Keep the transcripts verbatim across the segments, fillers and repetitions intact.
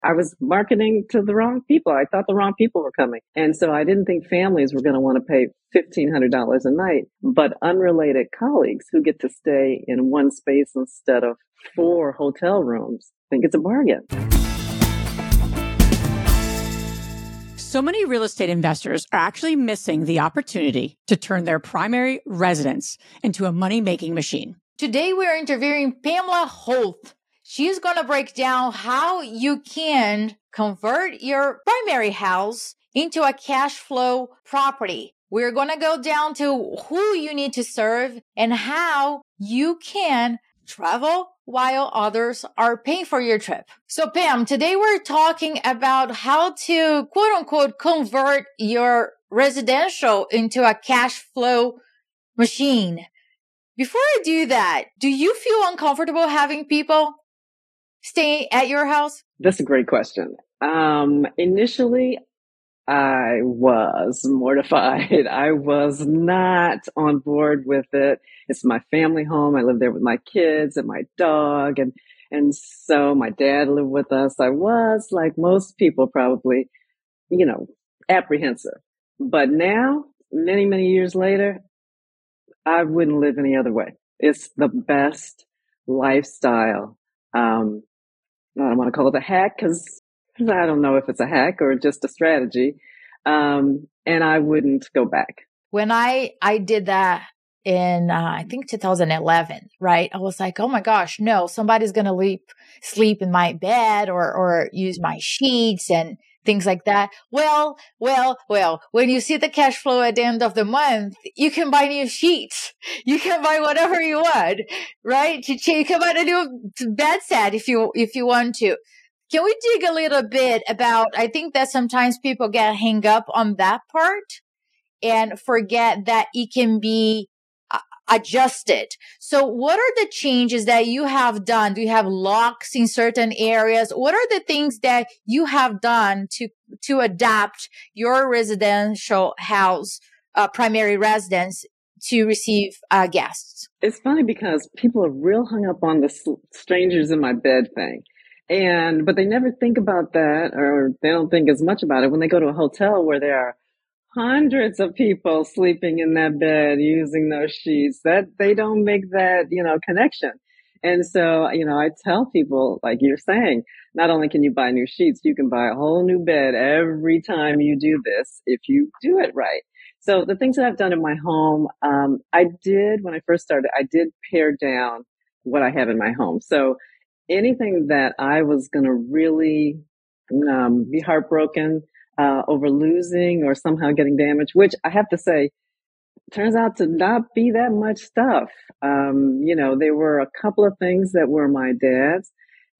I was marketing to the wrong people. I thought the wrong people were coming. And so I didn't think families were going to want to pay fifteen hundred dollars a night, but unrelated colleagues who get to stay in one space instead of four hotel rooms think it's a bargain. So many real estate investors are actually missing the opportunity to turn their primary residence into a money-making machine. Today, we're interviewing Pamela Holt. She's going to break down how you can convert your primary house into a cash flow property. We're going to go down to who you need to serve and how you can travel while others are paying for your trip. So Pam, today we're talking about how to quote unquote convert your residential into a cash flow machine. Before I do that, do you feel uncomfortable having people stay at your house? That's a great question. Um, initially, I was mortified. I was not on board with it. It's my family home. I live there with my kids and my dog. And, and so my dad lived with us. I was, like most people, probably, you know, apprehensive. But now, many, many years later, I wouldn't live any other way. It's the best lifestyle. Um, I don't want to call it a hack because I don't know if it's a hack or just a strategy. Um, and I wouldn't go back. When I, I did that in, uh, I think two thousand eleven, right? I was like, oh my gosh, no, somebody's going to leap, sleep in my bed or, or use my sheets and things like that. Well, well, well, when you see the cash flow at the end of the month, you can buy new sheets. You can buy whatever you want, right? You can buy a new bed set if you, if you want to. Can we dig a little bit about, I think that sometimes people get hung up on that part and forget that it can be uh, adjusted. So what are the changes that you have done? Do you have locks in certain areas? What are the things that you have done to, to adapt your residential house, uh, primary residence to receive uh, guests? It's funny because people are real hung up on the strangers in my bed thing. And, but they never think about that, or they don't think as much about it when they go to a hotel where there are hundreds of people sleeping in that bed using those sheets. That they don't make that, you know, connection. And so, you know, I tell people, like you're saying, not only can you buy new sheets, you can buy a whole new bed every time you do this if you do it right. So the things that I've done in my home, um, I did when I first started, I did pare down what I have in my home. So anything that I was going to really um, be heartbroken uh, over losing or somehow getting damaged, which I have to say, turns out to not be that much stuff. Um, you know, there were a couple of things that were my dad's.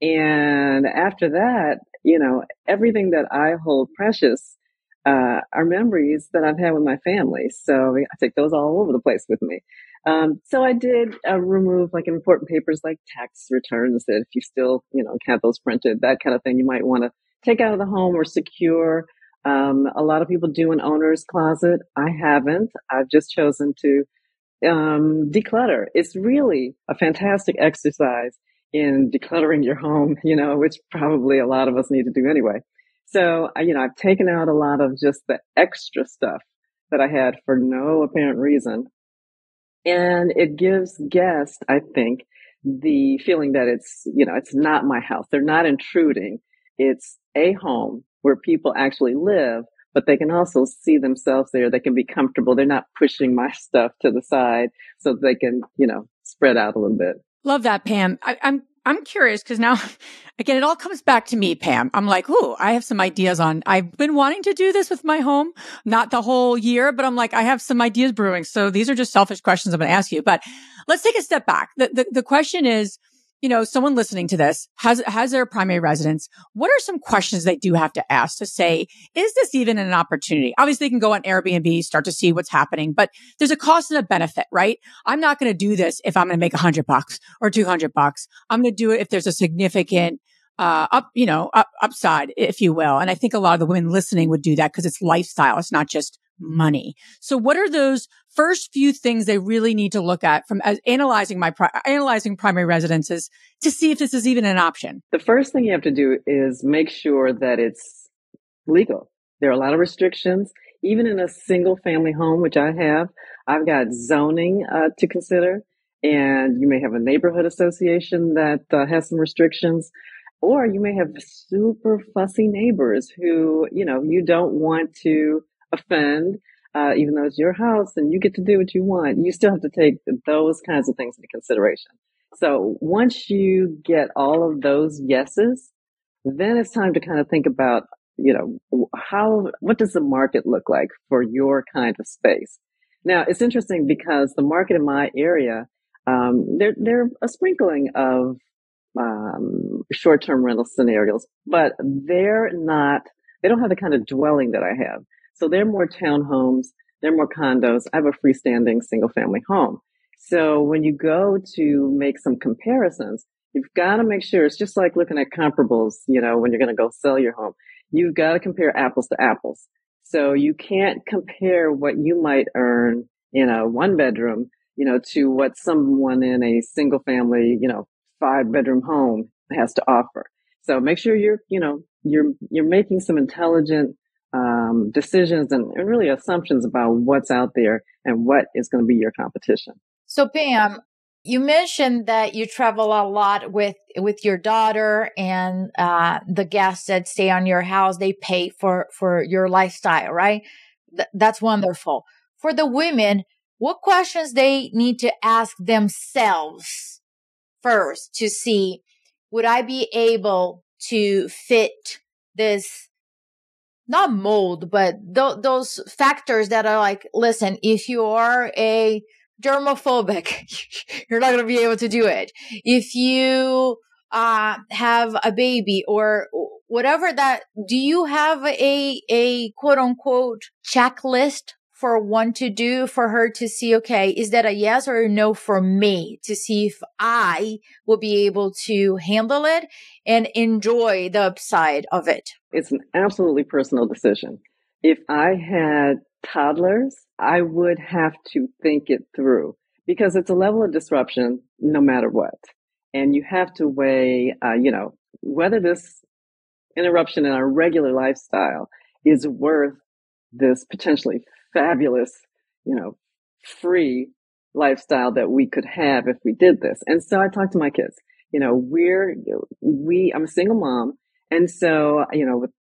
And after that, you know, everything that I hold precious uh, are memories that I've had with my family. So I take those all over the place with me. Um, so I did uh, remove like important papers like tax returns that if you still, you know, have those printed, that kind of thing, you might want to take out of the home or secure. Um, a lot of people do an owner's closet. I haven't. I've just chosen to um, declutter. It's really a fantastic exercise in decluttering your home, you know, which probably a lot of us need to do anyway. So, you know, I've taken out a lot of just the extra stuff that I had for no apparent reason. And it gives guests, I think, the feeling that it's, you know, it's not my house. They're not intruding. It's a home where people actually live, but they can also see themselves there. They can be comfortable. They're not pushing my stuff to the side so they can, you know, spread out a little bit. Love that, Pam. I, I'm I'm curious because now, again, it all comes back to me, Pam. I'm like, ooh, I have some ideas on, I've been wanting to do this with my home, not the whole year, but I'm like, I have some ideas brewing. So these are just selfish questions I'm going to ask you, but let's take a step back. The, the, the question is, you know, someone listening to this has, has their primary residence. What are some questions they do have to ask to say, is this even an opportunity? Obviously, they can go on Airbnb, start to see what's happening, but there's a cost and a benefit, right? I'm not going to do this if I'm going to make a hundred bucks or two hundred bucks. I'm going to do it if there's a significant, uh, up, you know, up, upside, if you will. And I think a lot of the women listening would do that because it's lifestyle. It's not just money. So what are those first few things they really need to look at from as analyzing my, pri- analyzing primary residences to see if this is even an option? The first thing you have to do is make sure that it's legal. There are a lot of restrictions, even in a single family home, which I have. I've got zoning uh, to consider, and you may have a neighborhood association that uh, has some restrictions, or you may have super fussy neighbors who, you know, you don't want to offend, uh, even though it's your house and you get to do what you want. You still have to take those kinds of things into consideration. So once you get all of those yeses, then it's time to kind of think about, you know, how, what does the market look like for your kind of space? Now, it's interesting because the market in my area, um, there, there are a sprinkling of um, short-term rental scenarios, but they're not, they don't have the kind of dwelling that I have. So they're more townhomes, they're more condos. I have a freestanding single-family home. So when you go to make some comparisons, you've got to make sure it's just like looking at comparables, you know, when you're going to go sell your home. You've got to compare apples to apples. So you can't compare what you might earn in a one bedroom, you know, to what someone in a single family, you know, five bedroom home has to offer. So make sure you're, you know, you're, you're making some intelligent, um, decisions and, and really assumptions about what's out there and what is going to be your competition. So Pam, you mentioned that you travel a lot with, with your daughter and, uh, the guests that stay on your house, they pay for, for your lifestyle, right? Th- that's wonderful. For the women, what questions they need to ask themselves first to see, would I be able to fit this, not mold, but th- those factors that are like, listen, if you are a germophobic, you're not going to be able to do it. If you uh, have a baby or whatever that, do you have a, a quote unquote checklist for one to do for her to see, okay, is that a yes or a no for me, to see if I will be able to handle it and enjoy the upside of it? It's an absolutely personal decision. If I had toddlers, I would have to think it through because it's a level of disruption no matter what. And you have to weigh, uh, you know, whether this interruption in our regular lifestyle is worth this potentially fabulous, you know, free lifestyle that we could have if we did this. And so I talk to my kids, you know, we're, we, I'm a single mom. And so, you know, with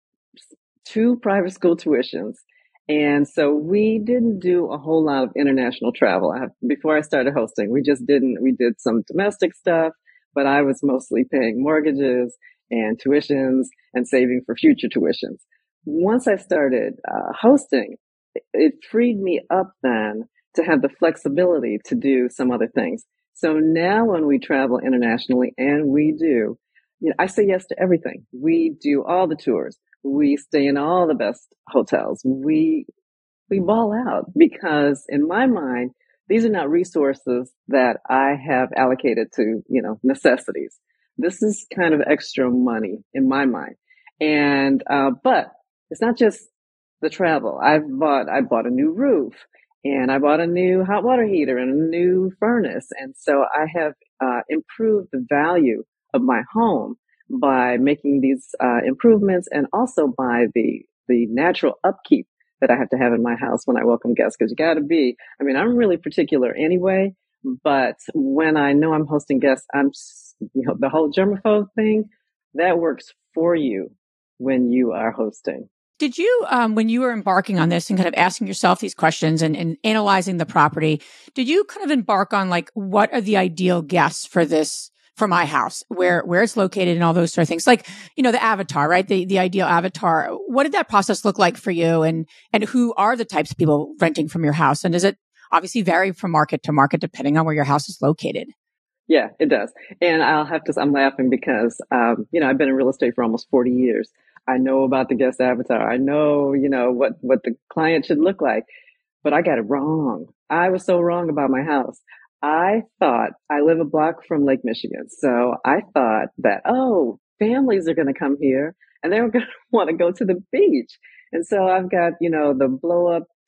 two private school tuitions. And so we didn't do a whole lot of international travel. I have, before I started hosting, we just didn't, we did some domestic stuff, but I was mostly paying mortgages and tuitions and saving for future tuitions. Once I started uh, hosting, it freed me up then to have the flexibility to do some other things. So now when we travel internationally, and we do, you know, I say yes to everything. We do all the tours. We stay in all the best hotels. We, we ball out because in my mind, these are not resources that I have allocated to, you know, necessities. This is kind of extra money in my mind. And, uh, but it's not just the travel. I've bought, I bought a new roof and I bought a new hot water heater and a new furnace. And so I have, uh, improved the value of my home by making these uh, improvements and also by the the natural upkeep that I have to have in my house when I welcome guests, because you got to be, I mean, I'm really particular anyway, but when I know I'm hosting guests, I'm, you know, the whole germaphobe thing, that works for you when you are hosting. Did you, um, when you were embarking on this and kind of asking yourself these questions and, and analyzing the property, did you kind of embark on like, what are the ideal guests for this, for my house, where, where it's located and all those sort of things? Like, you know, the avatar, right? The, the ideal avatar. What did that process look like for you? And, and who are the types of people renting from your house? And does it obviously vary from market to market depending on where your house is located? Yeah, it does. And I'll have to, I'm laughing because, um, you know, I've been in real estate for almost forty years. I know about the guest avatar. I know, you know, what, what the client should look like, but I got it wrong. I was so wrong about my house. I thought, I live a block from Lake Michigan. So I thought that, oh, families are going to come here and they're going to want to go to the beach. And so I've got, you know, the blow up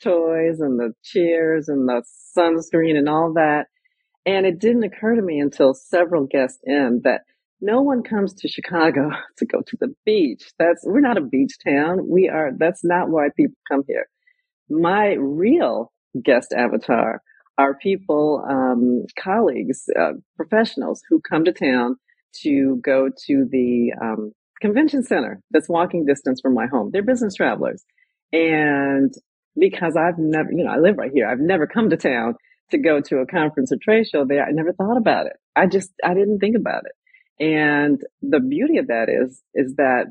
toys and the chairs and the sunscreen and all that. And it didn't occur to me until several guests in that no one comes to Chicago to go to the beach. That's, we're not a beach town. We are, that's not why people come here. My real guest avatar are people, um, colleagues, uh, professionals who come to town to go to the, um, convention center that's walking distance from my home. They're business travelers. And because I've never, you know, I live right here. I've never come to town to go to a conference or trade show there. I never thought about it. I just, I didn't think about it. And the beauty of that is, is that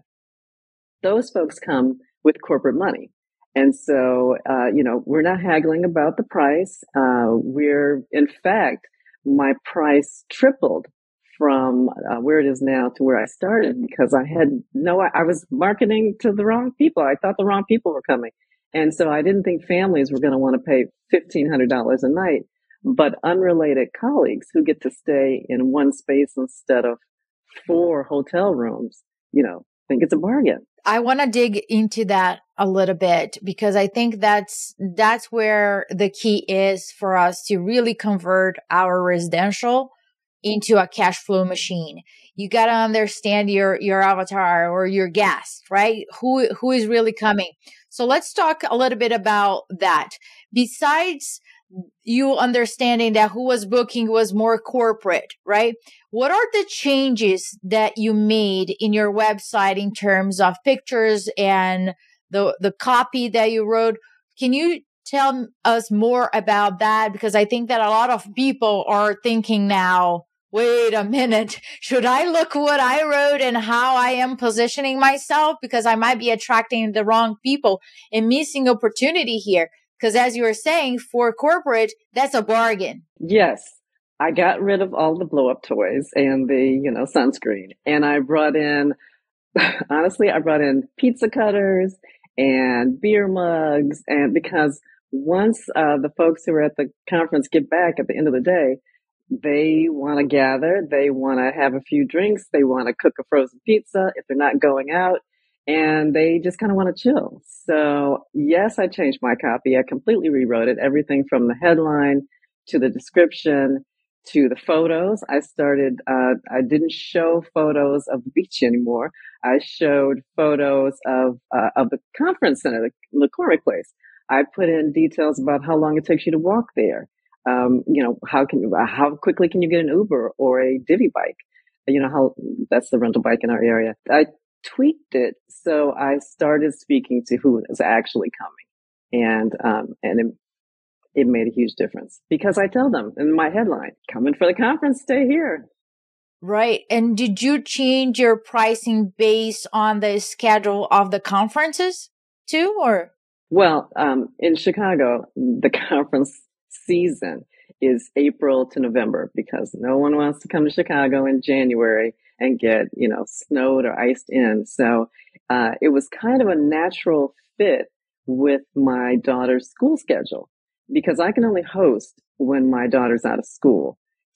those folks come with corporate money. And so, uh, you know, we're not haggling about the price. Uh, we're, in fact, my price tripled from uh, where it is now to where I started because I had no, I was marketing to the wrong people. I thought the wrong people were coming. And so I didn't think families were going to want to pay fifteen hundred dollars a night, but unrelated colleagues who get to stay in one space instead of four hotel rooms, you know, think it's a bargain. I want to dig into that a little bit because I think that's, that's where the key is for us to really convert our residential into a cash flow machine. You got to understand your, your avatar or your guest, right? Who, who is really coming. So let's talk a little bit about that. Besides you understanding that who was booking was more corporate, right? What are the changes that you made in your website in terms of pictures and the, the copy that you wrote? Can you tell us more about that? Because I think that a lot of people are thinking now, wait a minute, should I look what I wrote and how I am positioning myself? Because I might be attracting the wrong people and missing opportunity here. Because as you were saying, for corporate, that's a bargain. Yes. I got rid of all the blow up toys and the, you know, sunscreen. And I brought in, honestly, I brought in pizza cutters and beer mugs. And because once uh, the folks who are at the conference get back at the end of the day, they want to gather, they want to have a few drinks, they want to cook a frozen pizza if they're not going out. And they just kind of want to chill. So yes, I changed my copy. I completely rewrote it. Everything from the headline to the description to the photos. I started, uh, I didn't show photos of the beach anymore. I showed photos of, uh, of the conference center, the McCormick Place. I put in details about how long it takes you to walk there. Um, you know, how can you, how quickly can you get an Uber or a Divvy bike? You know, how that's the rental bike in our area. I tweaked it so I started speaking to who is actually coming, and um, and it, it made a huge difference because I tell them in my headline, "Coming for the conference, stay here." Right. And did you change your pricing based on the schedule of the conferences too, or? Well, um, in Chicago, the conference season is April to November because no one wants to come to Chicago in January and get, you know, snowed or iced in. So uh, it was kind of a natural fit with my daughter's school schedule because I can only host when my daughter's out of school.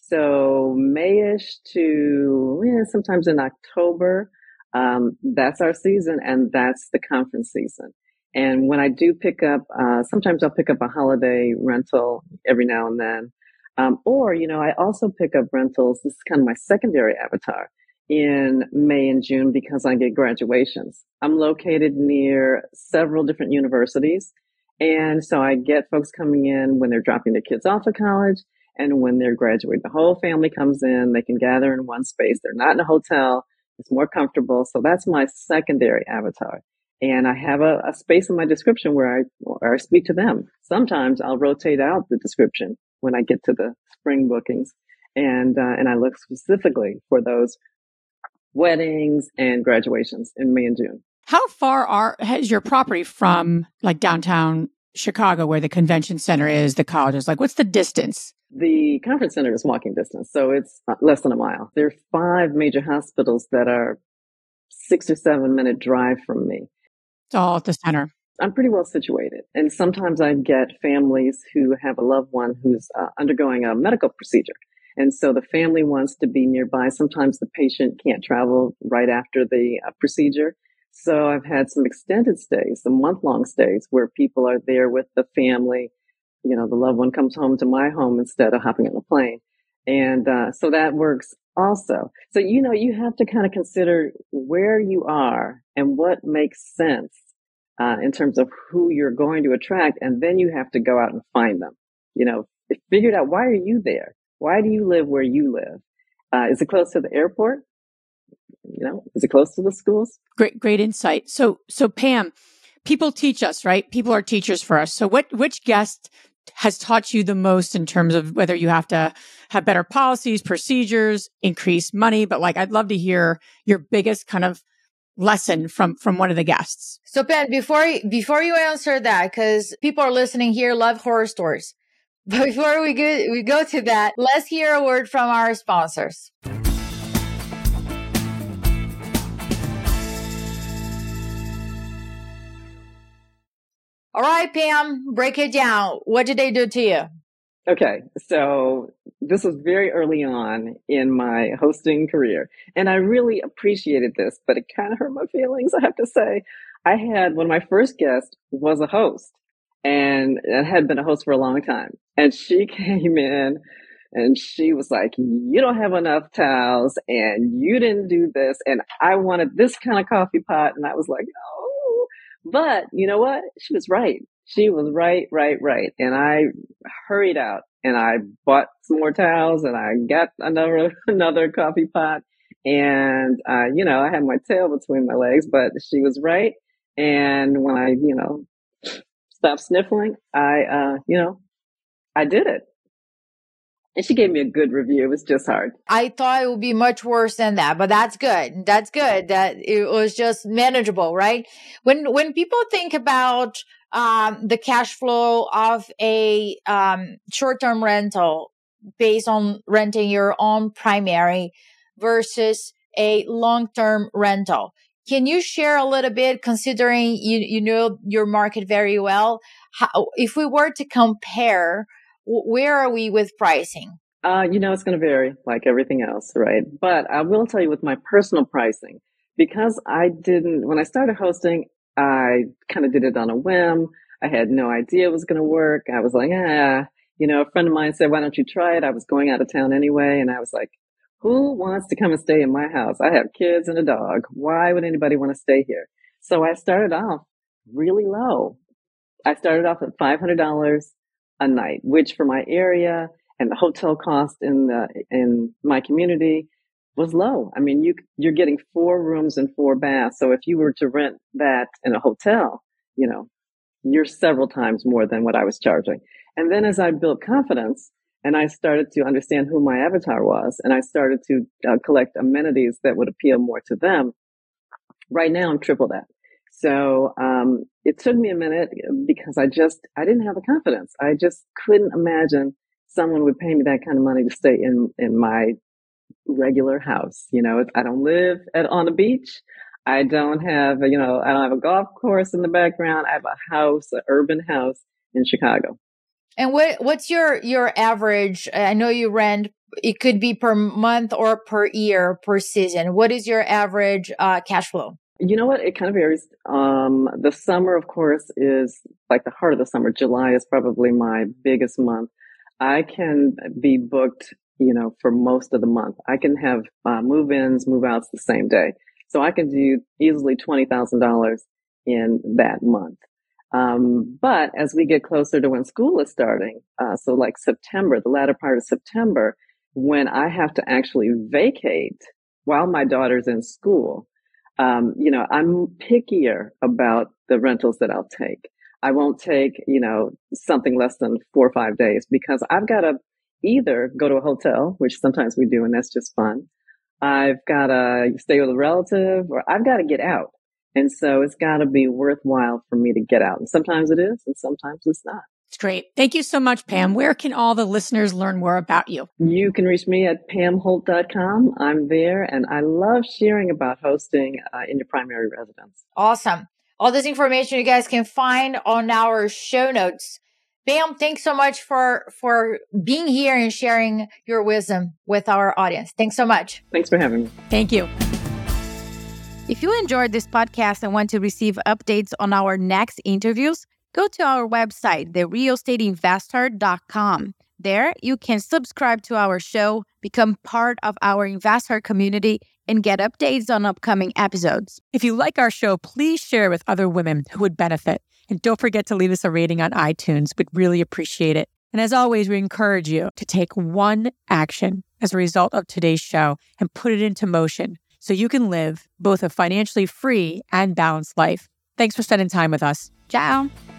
So Mayish to yeah, sometimes in October, um, that's our season and that's the conference season. And when I do pick up, uh, sometimes I'll pick up a holiday rental every now and then. Um, or, you know, I also pick up rentals. This is kind of my secondary avatar in May and June because I get graduations. I'm located near several different universities. And so I get folks coming in when they're dropping their kids off at college and when they're graduating. The whole family comes in. They can gather in one space. They're not in a hotel. It's more comfortable. So that's my secondary avatar. And I have a, a space in my description where I, where I speak to them. Sometimes I'll rotate out the description when I get to the spring bookings. And, uh, and I look specifically for those weddings and graduations in May and June. How far are, has your property from like downtown Chicago where the convention center is, the colleges? Like what's the distance? The conference center is walking distance. So it's less than a mile. There are five major hospitals that are six or seven minute drive from me. It's all at the center. I'm pretty well situated. And sometimes I get families who have a loved one who's uh, undergoing a medical procedure. And so the family wants to be nearby. Sometimes the patient can't travel right after the uh, procedure. So I've had some extended stays, some month-long stays where people are there with the family. You know, the loved one comes home to my home instead of hopping on a plane. And uh, so that works also. So, you know, you have to kind of consider where you are and what makes sense uh, in terms of who you're going to attract. And then you have to go out and find them. You know, figure it out. Why are you there? Why do you live where you live? Uh, is it close to the airport? You know, is it close to the schools? Great, great insight. So, so Pam, people teach us, right? People are teachers for us. So what, which guest has taught you the most in terms of whether you have to have better policies, procedures, increase money? But like, I'd love to hear your biggest kind of lesson from, from one of the guests. So Pam, before, before you answer that, because people are listening here, love horror stories. But before we go, we go to that, let's hear a word from our sponsors. All right, Pam, break it down. What did they do to you? Okay, so this was very early on in my hosting career, and I really appreciated this, but it kind of hurt my feelings, I have to say. I had, one of my first guests was a host, and it had been a host for a long time. And she came in and she was like, you don't have enough towels and you didn't do this. And I wanted this kind of coffee pot. And I was like, oh, but you know what? She was right. She was right, right, right. And I hurried out and I bought some more towels and I got another, another coffee pot. And, uh, you know, I had my tail between my legs, but she was right. And when I, you know, stopped sniffling, I, uh, you know, I did it. And she gave me a good review. It was just hard. I thought it would be much worse than that, but that's good. That's good that it was just manageable, right? When, when people think about, um, the cash flow of a, um, short-term rental based on renting your own primary versus a long-term rental, can you share a little bit, considering you, you know your market very well, how, if we were to compare, where are we with pricing? Uh, you know, it's going to vary like everything else, right? But I will tell you with my personal pricing, because I didn't, when I started hosting, I kind of did it on a whim. I had no idea it was going to work. I was like, ah, you know, a friend of mine said, why don't you try it? I was going out of town anyway. And I was like, who wants to come and stay in my house? I have kids and a dog. Why would anybody want to stay here? So I started off really low. I started off at five hundred dollars a night, which for my area and the hotel cost in the, in my community was low. I mean, you, you're getting four rooms and four baths. So if you were to rent that in a hotel, you know, you're several times more than what I was charging. And then as I built confidence and I started to understand who my avatar was, and I started to uh, collect amenities that would appeal more to them, right now I'm triple that. So, um, it took me a minute because I just, I didn't have the confidence. I just couldn't imagine someone would pay me that kind of money to stay in, in my regular house. You know, I don't live at, on the beach. I don't have, you know, I don't have a golf course in the background. I have a house, an urban house in Chicago. And what, what's your, your average? I know you rent, it could be per month or per year, per season. What is your average, uh, cash flow? You know what? It kind of varies. Um, the summer, of course, is like the heart of the summer. July is probably my biggest month. I can be booked, you know, for most of the month. I can have uh, move-ins, move-outs the same day. So I can do easily twenty thousand dollars in that month. Um, but as we get closer to when school is starting, uh, so like September, the latter part of September, when I have to actually vacate while my daughter's in school, Um, you know, I'm pickier about the rentals that I'll take. I won't take, you know, something less than four or five days because I've got to either go to a hotel, which sometimes we do, and that's just fun. I've got to stay with a relative, or I've got to get out. And so it's got to be worthwhile for me to get out. And sometimes it is, and sometimes it's not. It's great. Thank you so much, Pam. Where can all the listeners learn more about you? You can reach me at pam holt dot com. I'm there, and I love sharing about hosting uh, in your primary residence. Awesome. All this information you guys can find on our show notes. Pam, thanks so much for, for being here and sharing your wisdom with our audience. Thanks so much. Thanks for having me. Thank you. If you enjoyed this podcast and want to receive updates on our next interviews, go to our website, the real estate investor dot com. There, you can subscribe to our show, become part of our investor community, and get updates on upcoming episodes. If you like our show, please share with other women who would benefit. And don't forget to leave us a rating on iTunes. We'd really appreciate it. And as always, we encourage you to take one action as a result of today's show and put it into motion so you can live both a financially free and balanced life. Thanks for spending time with us. Ciao.